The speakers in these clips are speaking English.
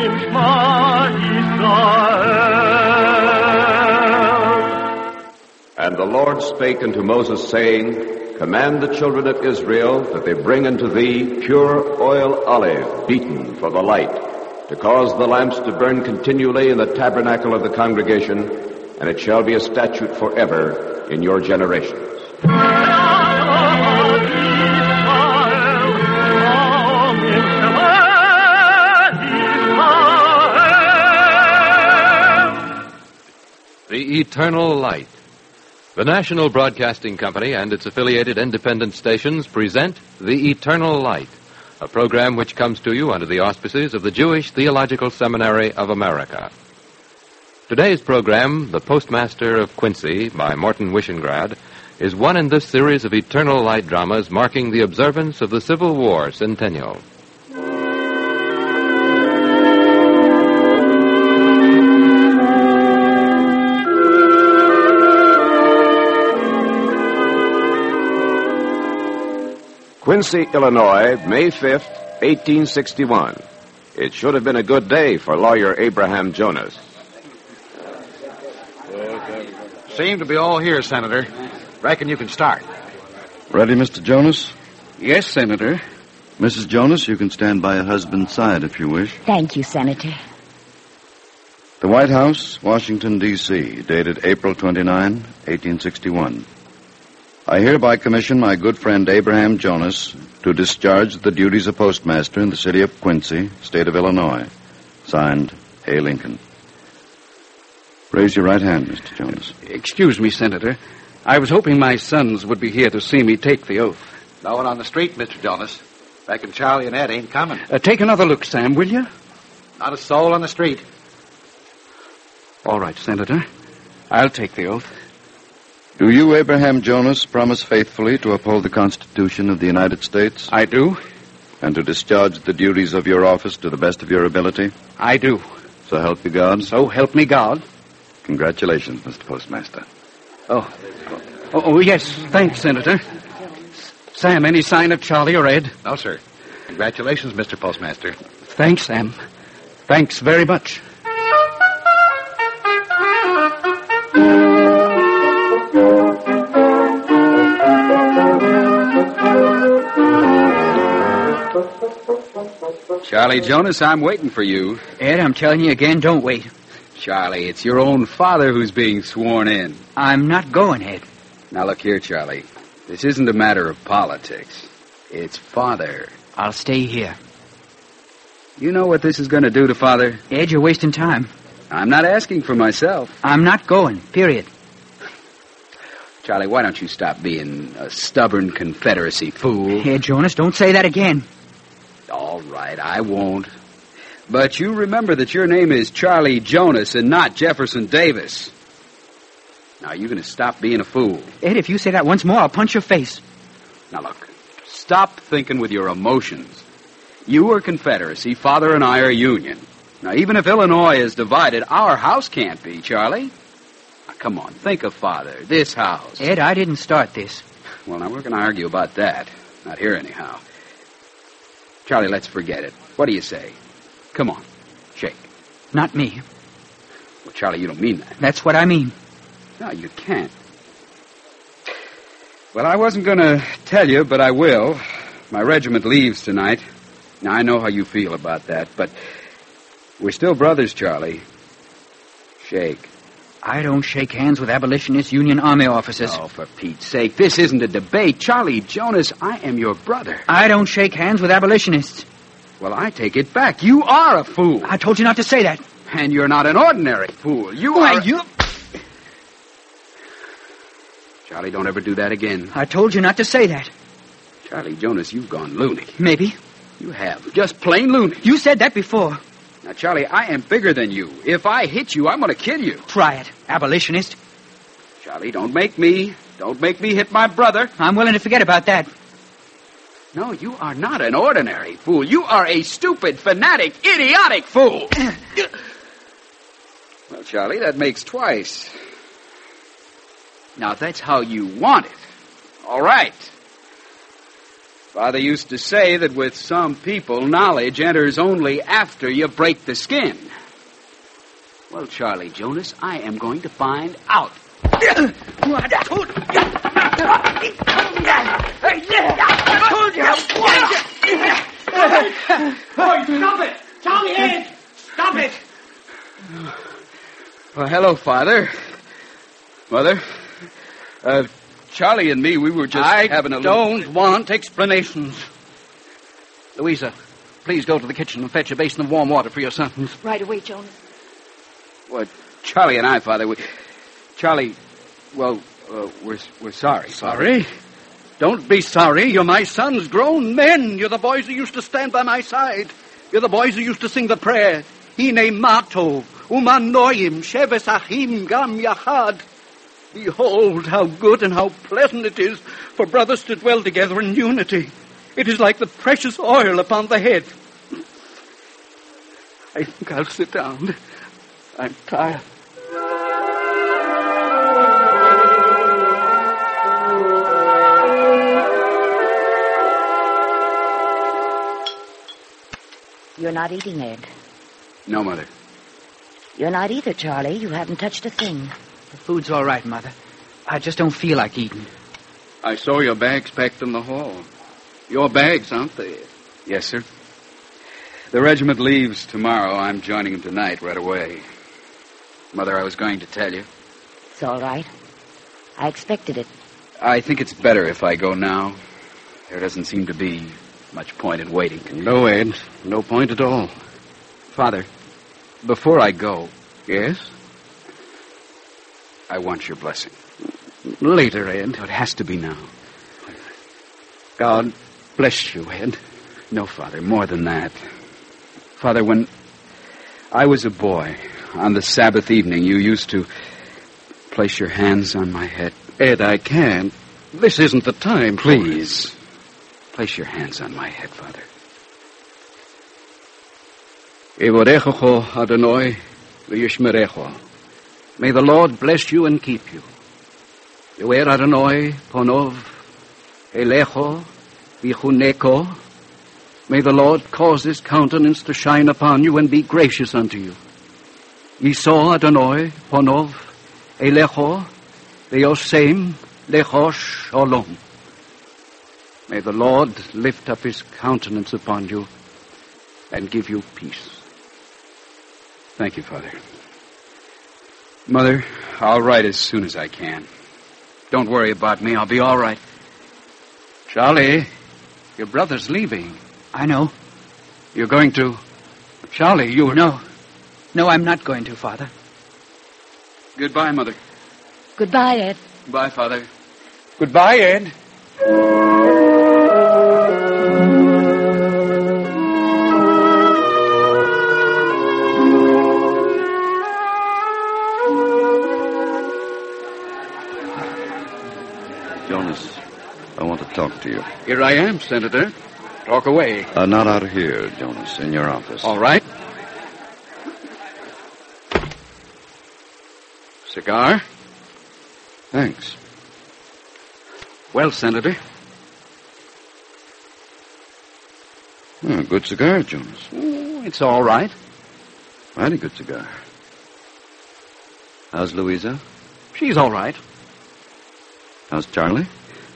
And the Lord spake unto Moses, saying, Command the children of Israel that they bring unto thee pure oil olive, beaten for the light, to cause the lamps to burn continually in the tabernacle of the congregation, and it shall be a statute forever in your generations. The Eternal Light. The National Broadcasting Company and its affiliated independent stations present The Eternal Light, a program which comes to you under the auspices of the Jewish Theological Seminary of America. Today's program, The Postmaster of Quincy, by Morton Wishengrad, is one in this series of Eternal Light dramas marking the observance of the Civil War centennial. Quincy, Illinois, May 5th, 1861. It should have been a good day for lawyer Abraham Jonas. Seem to be all here, Senator. Reckon you can start. Ready, Mr. Jonas? Yes, Senator. Mrs. Jonas, you can stand by your husband's side if you wish. Thank you, Senator. The White House, Washington, D.C., dated April 29, 1861. I hereby commission my good friend Abraham Jonas to discharge the duties of postmaster in the city of Quincy, state of Illinois. Signed, A. Lincoln. Raise your right hand, Mr. Jonas. Excuse me, Senator. I was hoping my sons would be here to see me take the oath. No one on the street, Mr. Jonas. Reckon Charlie and Ed ain't coming. Take another look, Sam, will you? Not a soul on the street. All right, Senator. I'll take the oath. Do you, Abraham Jonas, promise faithfully to uphold the Constitution of the United States? I do. And to discharge the duties of your office to the best of your ability? I do. So help you God? So help me God. Congratulations, Mr. Postmaster. Oh, yes. Thanks, Senator. Sam, any sign of Charlie or Ed? No, sir. Congratulations, Mr. Postmaster. Thanks, Sam. Thanks very much. Charlie Jonas, I'm waiting for you. Ed, I'm telling you again, don't wait. Charlie, it's your own father who's being sworn in. I'm not going, Ed. Now, look here, Charlie. This isn't a matter of politics. It's father. I'll stay here. You know what this is going to do to father? Ed, you're wasting time. I'm not asking for myself. I'm not going, period. Charlie, why don't you stop being a stubborn Confederacy fool? Ed, Jonas, don't say that again. All right, I won't. But you remember that your name is Charlie Jonas and not Jefferson Davis. Now, you're going to stop being a fool. Ed, if you say that once more, I'll punch your face. Now, look, stop thinking with your emotions. You are Confederacy, Father and I are Union. Now, even if Illinois is divided, our house can't be, Charlie. Now, come on, think of Father, this house. Ed, I didn't start this. Well, now, we're going to argue about that. Not here, anyhow. Charlie, let's forget it. What do you say? Come on, shake. Not me. Well, Charlie, you don't mean that. That's what I mean. No, you can't. Well, I wasn't going to tell you, but I will. My regiment leaves tonight. Now, I know how you feel about that, but we're still brothers, Charlie. Shake. I don't shake hands with abolitionist Union Army officers. Oh, for Pete's sake, this isn't a debate. Charlie Jonas, I am your brother. I don't shake hands with abolitionists. Well, I take it back. You are a fool. I told you not to say that. And you're not an ordinary fool. Why, you... Charlie, don't ever do that again. I told you not to say that. Charlie Jonas, you've gone loony. Maybe. You have. Just plain loony. You said that before. Now, Charlie, I am bigger than you. If I hit you, I'm going to kill you. Try it, abolitionist. Charlie, don't make me hit my brother. I'm willing to forget about that. No, you are not an ordinary fool. You are a stupid, fanatic, idiotic fool. Well, Charlie, that makes twice. Now, if that's how you want it, all right. Father used to say that with some people, knowledge enters only after you break the skin. Well, Charlie Jonas, I am going to find out. I told you. Boy, stop it! Charlie Ed! Stop it! Well, hello, Father. Mother. Charlie and me, we were just having a I don't want explanations. Louisa, please go to the kitchen and fetch a basin of warm water for your sons. Right away, Jonas. Well, Charlie and I, Father, Charlie, well, we're sorry. Sorry? Don't be sorry. You're my sons, grown men. You're the boys who used to stand by my side. You're the boys who used to sing the prayer. Hine mato, umanoim, sheves achim gam yachad. Behold how good and how pleasant it is for brothers to dwell together in unity. It is like the precious oil upon the head. I think I'll sit down. I'm tired. You're not eating, Ed. No, Mother. You're not either, Charlie. You haven't touched a thing. The food's all right, Mother. I just don't feel like eating. I saw your bags packed in the hall. Your bags, aren't they? Yes, sir. The regiment leaves tomorrow. I'm joining them tonight, right away. Mother, I was going to tell you. It's all right. I expected it. I think it's better if I go now. There doesn't seem to be much point in waiting. No, Ed. No point at all. Father, before I go, Yes? I want your blessing. Later, Ed. It has to be now. God bless you, Ed. No, Father, more than that. Father, when I was a boy, on the Sabbath evening, you used to place your hands on my head. Ed, I can't. This isn't the time. Please, place your hands on my head, Father. Evorechocho Adonai v'yishmerecho. May the Lord bless you and keep you. Yoer Adonai ponov elecho v'chuneko. May the Lord cause his countenance to shine upon you and be gracious unto you. Yiso Adonai ponov elecho v'yosem lecho shalom. May the Lord lift up his countenance upon you and give you peace. Thank you, Father. Mother, I'll write as soon as I can. Don't worry about me. I'll be all right. Charlie, your brother's leaving. I know. You're going to... Charlie, you... No. No, I'm not going to, Father. Goodbye, Mother. Goodbye, Ed. Bye, Father. Goodbye, Ed. Jonas, I want to talk to you. Here I am, Senator. Talk away. Not out here, Jonas, in your office. All right. Cigar? Thanks. Well, Senator. Good cigar, Jonas. Oh, it's all right. Mighty good cigar. How's Louisa? She's all right. How's Charlie?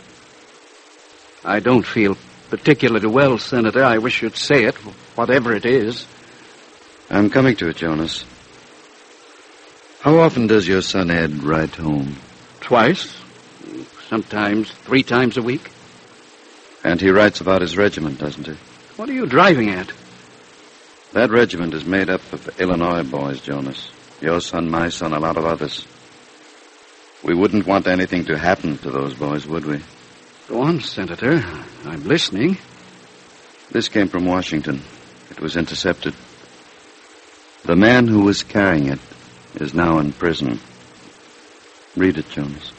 I don't feel particularly well, Senator. I wish you'd say it, whatever it is. I'm coming to it, Jonas. How often does your son Ed write home? Twice. Sometimes 3 times a week. And he writes about his regiment, doesn't he? What are you driving at? That regiment is made up of Illinois boys, Jonas. Your son, my son, a lot of others. We wouldn't want anything to happen to those boys, would we? Go on, Senator. I'm listening. This came from Washington. It was intercepted. The man who was carrying it is now in prison. Read it, Jonas.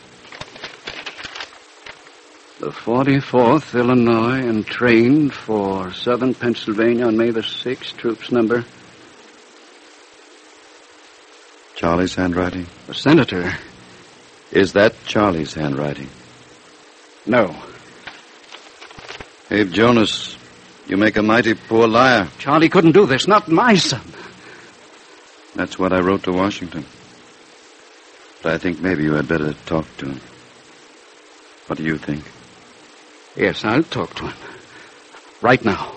The 44th Illinois entrained for southern Pennsylvania on May the 6th. Troops number... Charlie's handwriting? Senator. Is that Charlie's handwriting? No. Abe Jonas, you make a mighty poor liar. Charlie couldn't do this, not my son. That's what I wrote to Washington. But I think maybe you had better talk to him. What do you think? Yes, I'll talk to him. Right now.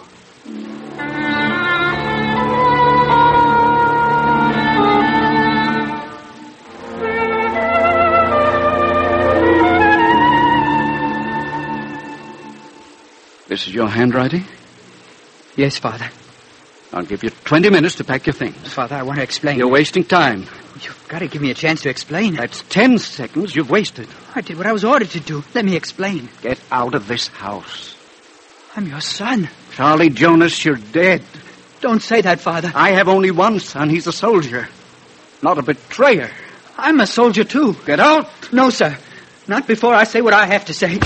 This is your handwriting? Yes, Father. I'll give you 20 minutes to pack your things. Father, I want to explain. You're wasting time. You've got to give me a chance to explain. That's 10 seconds you've wasted. I did what I was ordered to do. Let me explain. Get out of this house. I'm your son. Charlie Jonas, you're dead. Don't say that, Father. I have only one son. He's a soldier, not a betrayer. I'm a soldier, too. Get out! No, sir. Not before I say what I have to say.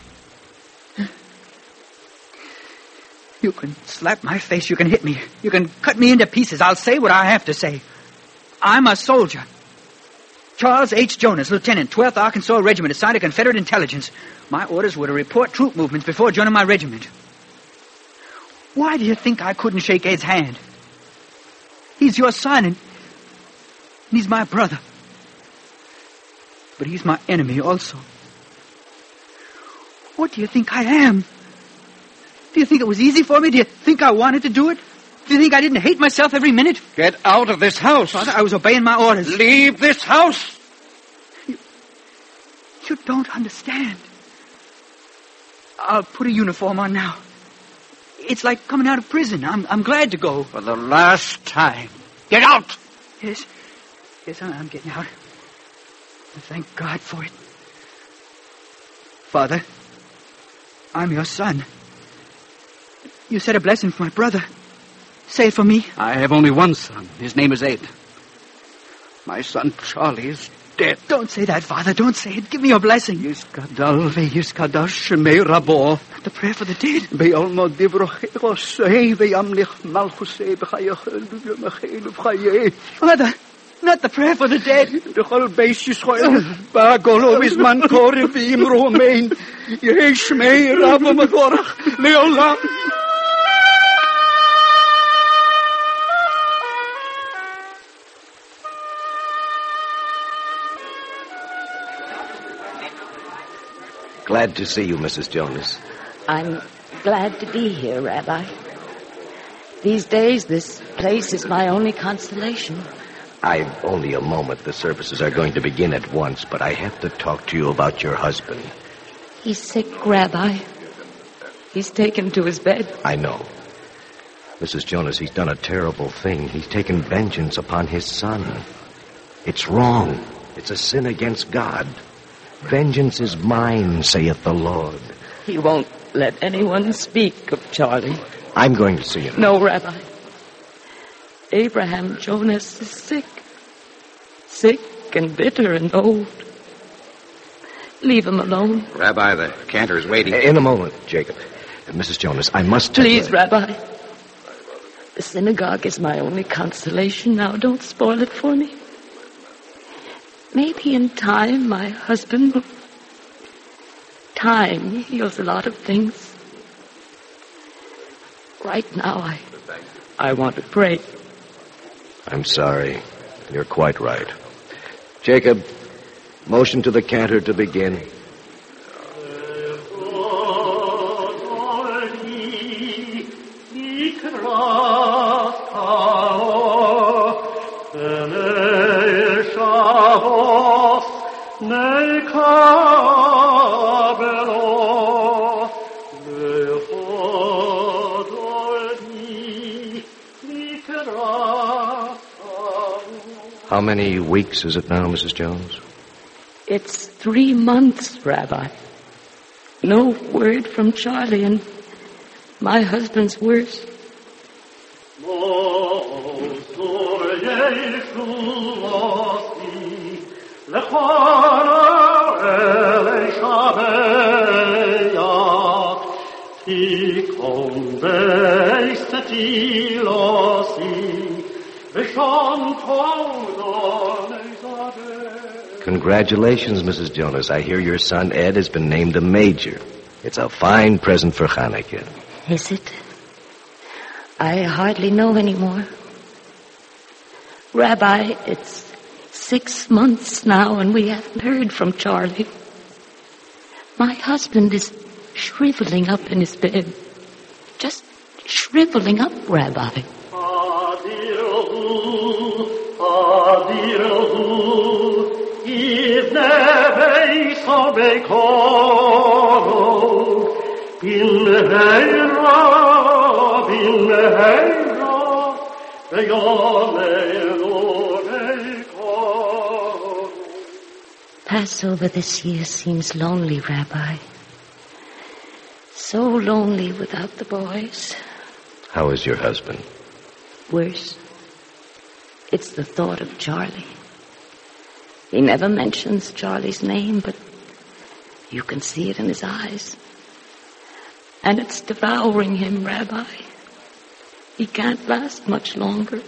You can slap my face. You can hit me. You can cut me into pieces. I'll say what I have to say. I'm a soldier. Charles H. Jonas, Lieutenant, 12th Arkansas Regiment, assigned to Confederate intelligence. My orders were to report troop movements before joining my regiment. Why do you think I couldn't shake Ed's hand? He's your son, and he's my brother. But he's my enemy also. What do you think I am? Do you think it was easy for me? Do you think I wanted to do it? Do you think I didn't hate myself every minute? Get out of this house. Father, I was obeying my orders. Leave this house. You don't understand. I'll put a uniform on now. It's like coming out of prison. I'm glad to go. For the last time. Get out! Yes, I'm getting out. Thank God for it. Father, I'm your son. You said a blessing for my brother. Say it for me. I have only one son. His name is Ed. My son Charlie is dead. Don't say that, Father. Don't say it. Give me your blessing. The prayer for the dead. Father, not the prayer for the dead. Glad to see you, Mrs. Jonas. I'm glad to be here, Rabbi. These days, this place is my only consolation. I've only a moment. The services are going to begin at once, but I have to talk to you about your husband. He's sick, Rabbi. He's taken to his bed. I know. Mrs. Jonas, he's done a terrible thing. He's taken vengeance upon his son. It's wrong. It's a sin against God. Vengeance is mine, saith the Lord. He won't let anyone speak of Charlie. I'm going to see him. No, Rabbi. Abraham Jonas is sick. Sick and bitter and old. Leave him alone. Rabbi, the cantor is waiting. In a moment, Jacob. Mrs. Jonas, I must... Please, Rabbi. The synagogue is my only consolation now. Don't spoil it for me. Maybe in time my husband will... Time heals a lot of things. Right now I want to pray. I'm sorry. You're quite right. Jacob, motion to the cantor to begin. How many weeks is it now, Mrs. Jones? It's 3 months, Rabbi. No word from Charlie, and my husband's worse. Congratulations, Mrs. Jonas. I hear your son Ed has been named a major. It's a fine present for Hanukkah. Is it? I hardly know anymore. Rabbi, it's 6 months now and we haven't heard from Charlie. My husband is shriveling up in his bed. Just shriveling up, Rabbi. Passover this year seems lonely, Rabbi. So lonely without the boys. How is your husband? Worse. It's the thought of Charlie. He never mentions Charlie's name, but you can see it in his eyes. And it's devouring him, Rabbi. He can't last much longer.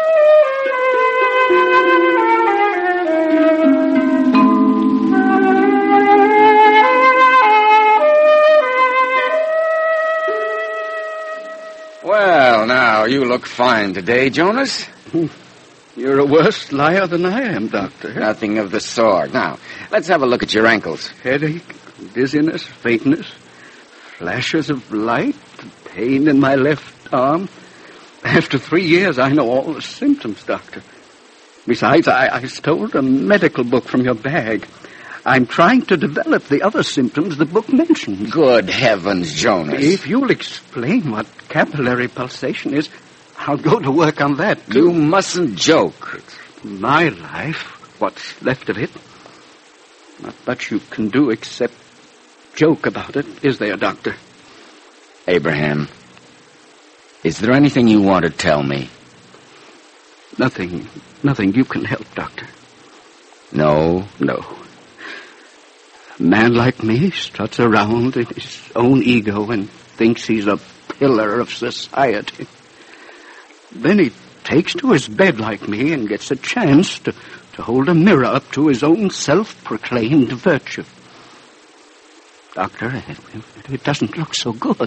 Well, now, you look fine today, Jonas. You're a worse liar than I am, Doctor. Nothing of the sort. Now, let's have a look at your ankles. Headache, dizziness, faintness, flashes of light, pain in my left arm. After 3 years, I know all the symptoms, Doctor. Besides, I stole a medical book from your bag. I'm trying to develop the other symptoms the book mentions. Good heavens, Jonas. If you'll explain what capillary pulsation is, I'll go to work on that, too. You mustn't joke. It's my life, what's left of it. Not much you can do except joke about it, is there, Doctor? Abraham, is there anything you want to tell me? Nothing you can help, Doctor. No? No. A man like me struts around in his own ego and thinks he's a pillar of society. Then he takes to his bed like me and gets a chance to hold a mirror up to his own self-proclaimed virtue. Doctor, it doesn't look so good.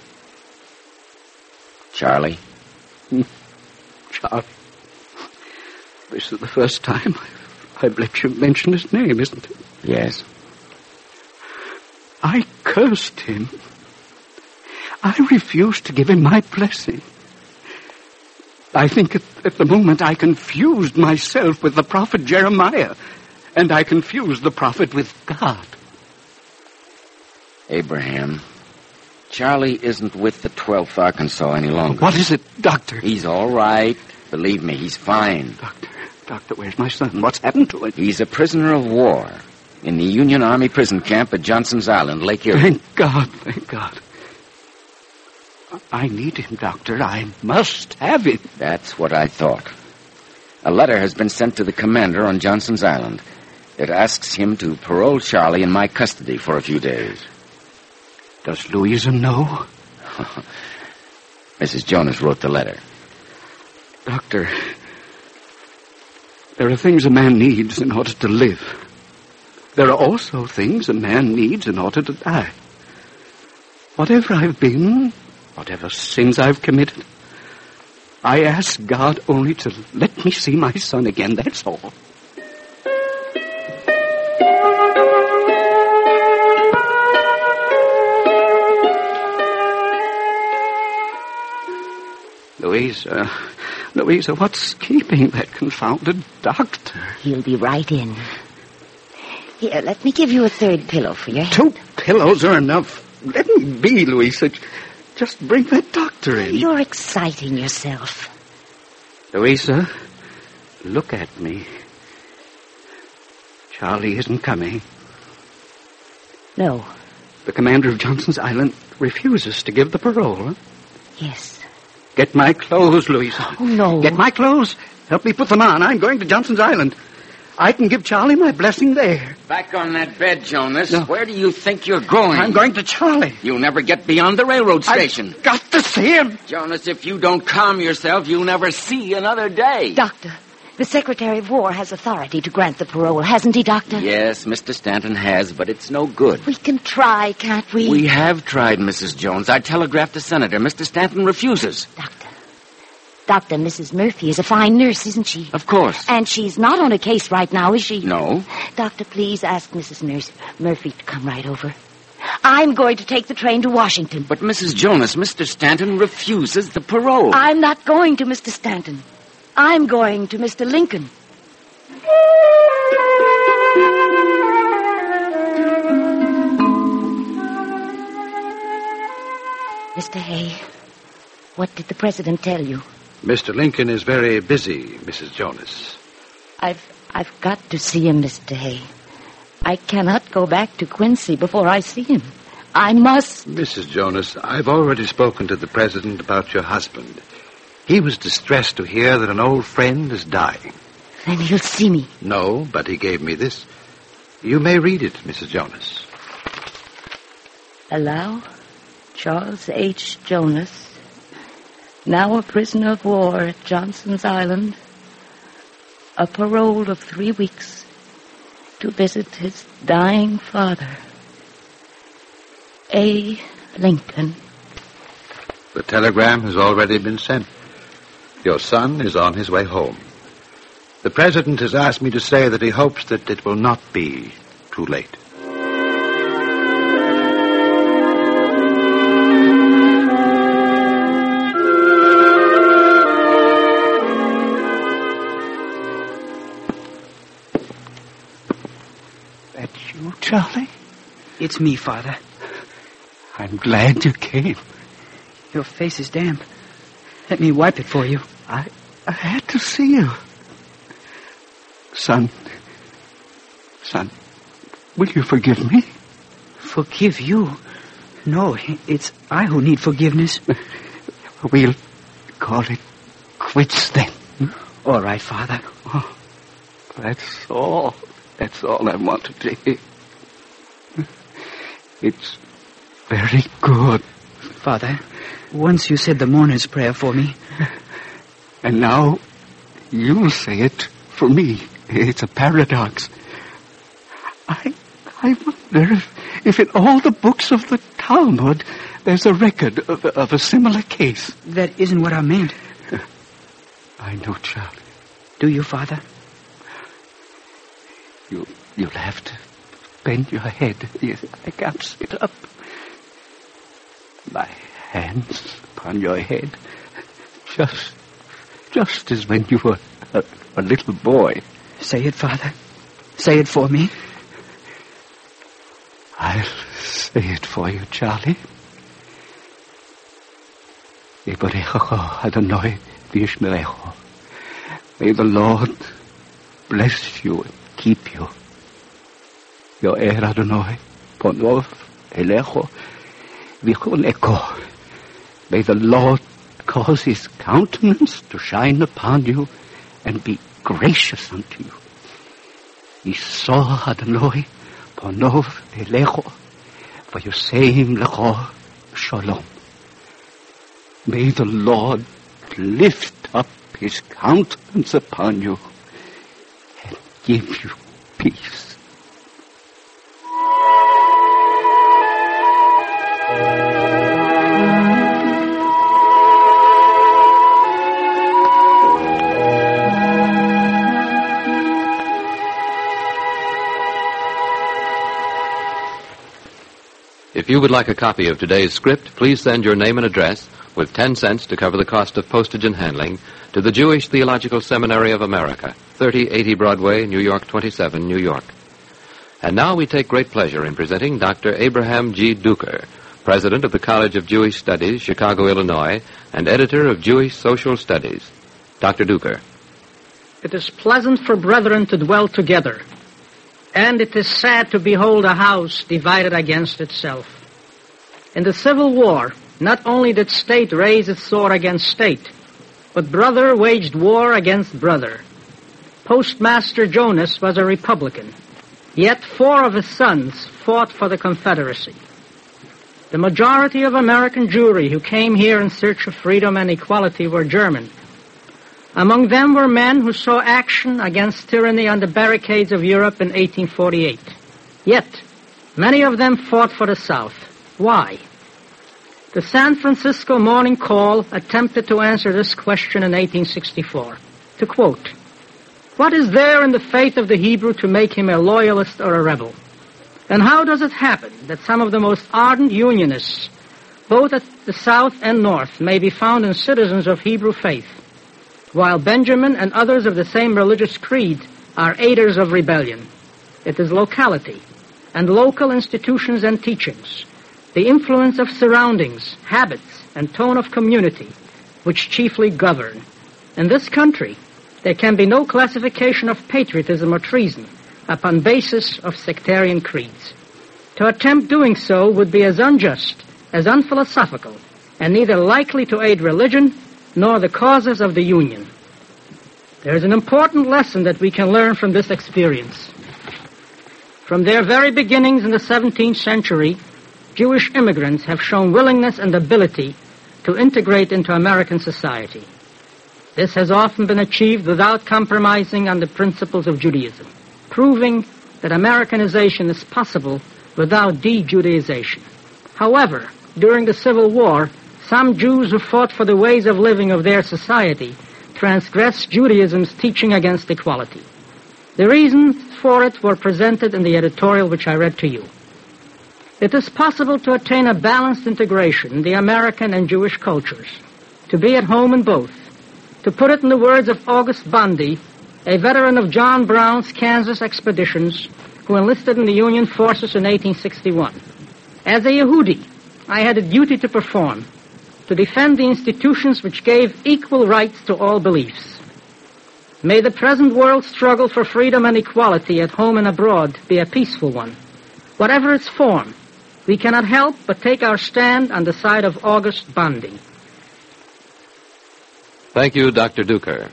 Charlie? Charlie. This is the first time I've let you mention his name, isn't it? Yes. I cursed him. I refused to give him my blessing. I think at the moment I confused myself with the prophet Jeremiah, and I confused the prophet with God. Abraham, Charlie isn't with the 12th Arkansas any longer. What is it, Doctor? He's all right. Believe me, he's fine. Doctor, where's my son? What's happened to him? He's a prisoner of war in the Union Army prison camp at Johnson's Island, Lake Erie. Thank God, thank God. I need him, Doctor. I must have him. That's what I thought. A letter has been sent to the commander on Johnson's Island. It asks him to parole Charlie in my custody for a few days. Does Louisa know? Mrs. Jonas wrote the letter. Doctor, there are things a man needs in order to live. There are also things a man needs in order to die. Whatever I've been, whatever sins I've committed, I ask God only to let me see my son again, that's all. Louisa, what's keeping that confounded doctor? He'll be right in. Here, let me give you a third pillow for your head. 2 pillows are enough. Let me be, Louisa. Just bring that doctor in. You're exciting yourself. Louisa, look at me. Charlie isn't coming. No. The commander of Johnson's Island refuses to give the parole, huh? Yes. Get my clothes, Louisa. Oh, no. Get my clothes. Help me put them on. I'm going to Johnson's Island. I can give Charlie my blessing there. Back on that bed, Jonas. No. Where do you think you're going? I'm going to Charlie. You'll never get beyond the railroad station. I've got to see him. Jonas, if you don't calm yourself, you'll never see another day. Doctor, The Secretary of War has authority to grant the parole, hasn't he, Doctor? Yes, Mr. Stanton has, but it's no good. We can try, can't we? We have tried, Mrs. Jones. I telegraphed the senator. Mr. Stanton refuses. Doctor, Mrs. Murphy is a fine nurse, isn't she? Of course. And she's not on a case right now, is she? No. Doctor, please ask Mrs. Murphy to come right over. I'm going to take the train to Washington. But, Mrs. Jonas, Mr. Stanton refuses the parole. I'm not going to Mr. Stanton. I'm going to Mr. Lincoln. Mr. Hay, what did the president tell you? Mr. Lincoln is very busy, Mrs. Jonas. I've got to see him, Mr. Hay. I cannot go back to Quincy before I see him. I must. Mrs. Jonas, I've already spoken to the president about your husband. He was distressed to hear that an old friend is dying. Then he'll see me. No, but he gave me this. You may read it, Mrs. Jonas. Allow Charles H. Jonas, now a prisoner of war at Johnson's Island, a parole of 3 weeks to visit his dying father, A. Lincoln. The telegram has already been sent. Your son is on his way home. The president has asked me to say that he hopes that it will not be too late. That's you, Charlie? It's me, Father. I'm glad you came. Your face is damp. Let me wipe it for you. I had to see you. Son, will you forgive me? Forgive you? No, it's I who need forgiveness. We'll call it quits then. All right, Father. Oh, that's all I want to say. It's very good. Father, once you said the mourner's prayer for me. And now you'll say it for me. It's a paradox. I wonder if in all the books of the Talmud there's a record of a similar case. That isn't what I meant. I know, Charlie. Do you, Father? You'll have to bend your head. I can't sit up. My hands upon your head. Just as when you were a little boy. Say it, Father. Say it for me. I'll say it for you, Charlie. Yivarechecho Adonai v'yishmerecho. May the Lord bless you and keep you. Yo'er Adonai ponov elecho v'choneko. May the Lord cause his countenance to shine upon you and be gracious unto you. Yisor Adonai ponov elecho v'yoseim lecho shalom. May the Lord lift up his countenance upon you and give you peace. If you would like a copy of today's script, please send your name and address with 10 cents to cover the cost of postage and handling to the Jewish Theological Seminary of America, 3080 Broadway, New York 27, New York. And now we take great pleasure in presenting Dr. Abraham G. Duker, President of the College of Jewish Studies, Chicago, Illinois, and editor of Jewish Social Studies. Dr. Duker. It is pleasant for brethren to dwell together, and it is sad to behold a house divided against itself. In the Civil War, not only did state raise its sword against state, but brother waged war against brother. Postmaster Jonas was a Republican, yet 4 of his sons fought for the Confederacy. The majority of American Jewry who came here in search of freedom and equality were German. Among them were men who saw action against tyranny on the barricades of Europe in 1848. Yet, many of them fought for the South. Why? The San Francisco Morning Call attempted to answer this question in 1864. To quote, "What is there in the faith of the Hebrew to make him a loyalist or a rebel? And how does it happen that some of the most ardent Unionists, both at the South and North, may be found in citizens of Hebrew faith, while Benjamin and others of the same religious creed are aiders of rebellion? It is locality and local institutions and teachings, the influence of surroundings, habits, and tone of community, which chiefly govern. In this country, there can be no classification of patriotism or treason upon basis of sectarian creeds. To attempt doing so would be as unjust, as unphilosophical, and neither likely to aid religion nor the causes of the Union." There is an important lesson that we can learn from this experience. From their very beginnings in the 17th century, Jewish immigrants have shown willingness and ability to integrate into American society. This has often been achieved without compromising on the principles of Judaism, proving that Americanization is possible without de-Judaization. However, during the Civil War, some Jews who fought for the ways of living of their society transgressed Judaism's teaching against equality. The reasons for it were presented in the editorial which I read to you. It is possible to attain a balanced integration in the American and Jewish cultures, to be at home in both. To put it in the words of August Bundy, a veteran of John Brown's Kansas expeditions, who enlisted in the Union forces in 1861. "As a Yehudi, I had a duty to perform, to defend the institutions which gave equal rights to all beliefs. May the present world struggle for freedom and equality at home and abroad be a peaceful one. Whatever its form, we cannot help but take our stand on the side of August Bundy." Thank you, Dr. Duker.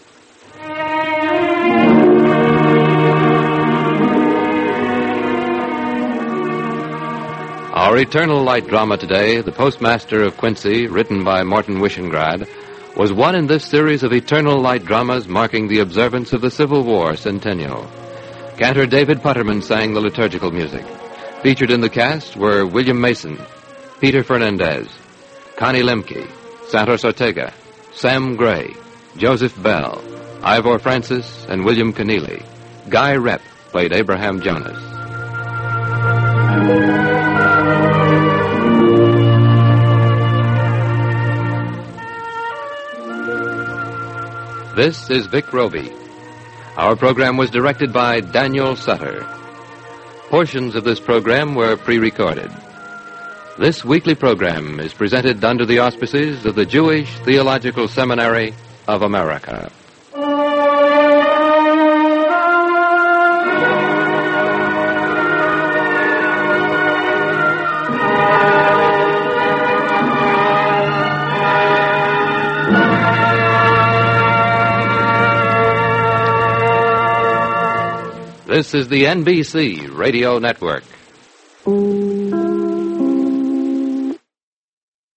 Our Eternal Light drama today, The Postmaster of Quincy, written by Morton Wishengrad, was one in this series of Eternal Light dramas marking the observance of the Civil War centennial. Cantor David Putterman sang the liturgical music. Featured in the cast were William Mason, Peter Fernandez, Connie Lemke, Santos Ortega, Sam Gray, Joseph Bell, Ivor Francis, and William Keneally. Guy Rep played Abraham Jonas. This is Vic Roby. Our program was directed by Daniel Sutter. Portions of this program were pre-recorded. This weekly program is presented under the auspices of the Jewish Theological Seminary of America. This is the NBC Radio Network.